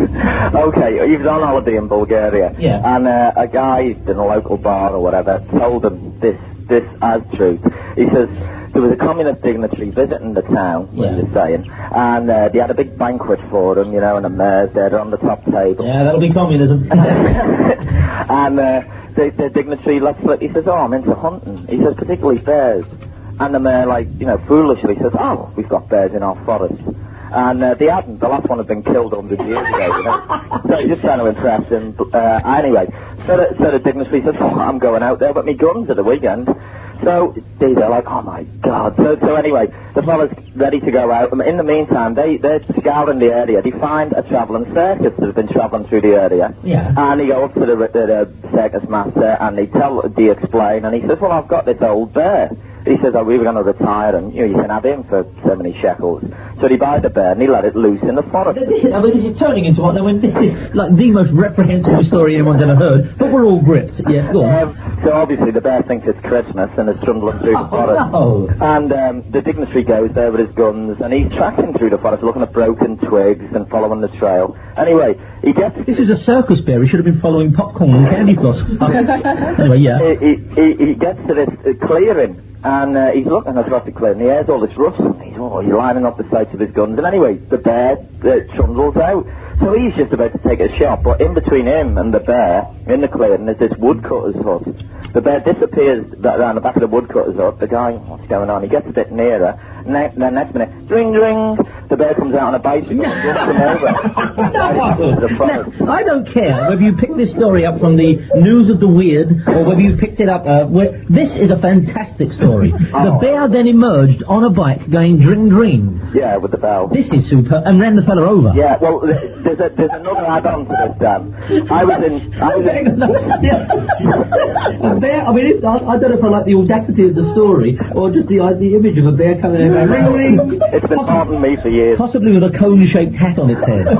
Okay, he was on holiday in Bulgaria. Yeah. And a guy in a local bar or whatever told him this as truth. He says there was a communist dignitary visiting the town, what he was saying, and they had a big banquet for him, and the mayor's there on the top table. Yeah, that'll be communism. And the dignitary lets slip. He says, I'm into hunting. He says, particularly bears. And the mayor, foolishly says, we've got bears in our forest. And they hadn't. The last one had been killed 100 years ago, So he's just trying to impress him. Anyway, so the dignitary says, I'm going out there with me guns at the weekend. So they're like, oh my God. So anyway, the fella's ready to go out. In the meantime, they're scouring the area. They find a travelling circus that has been travelling through the area. Yeah. And he goes up to the circus master and they explain, and he says, well, I've got this old bear. He says, we were going to retire, and you can have him for so many shekels. So he buys the bear and he let it loose in the forest. This is turning into what? This is like the most reprehensible story anyone's ever heard. But we're all gripped. Yes, go on. So obviously the bear thinks it's Christmas and is trundling through the forest. No. And the dignitary goes there with his guns and he's tracking through the forest, looking at broken twigs and following the trail. Anyway, he gets... This is a circus bear. He should have been following popcorn and candy floss. Anyway, yeah. He gets to this clearing. And he's looking across the clearing, he hears all this rustling, he's lining up the sights of his guns, and anyway, the bear trundles out. So he's just about to take a shot, but in between him and the bear, in the clearing, there's this woodcutter's hut. The bear disappears around the back of the woodcutter's hut. The guy, what's going on? He gets a bit nearer. The next minute, ring, ring, the bear comes out on a bicycle and jumps him over. Now, I don't care whether you picked this story up from the News of the Weird or whether you picked it up... this is a fantastic story. The bear then emerged on a bike going dring, dring. Yeah, with the bell. This is super, and ran the fella over. Yeah, well, there's another add-on to this, Dan. I was in... A bear, I mean, I don't know if I like the audacity of the story or just the image of a bear coming in. It's been haunting me for years. Possibly with a cone-shaped hat on its head.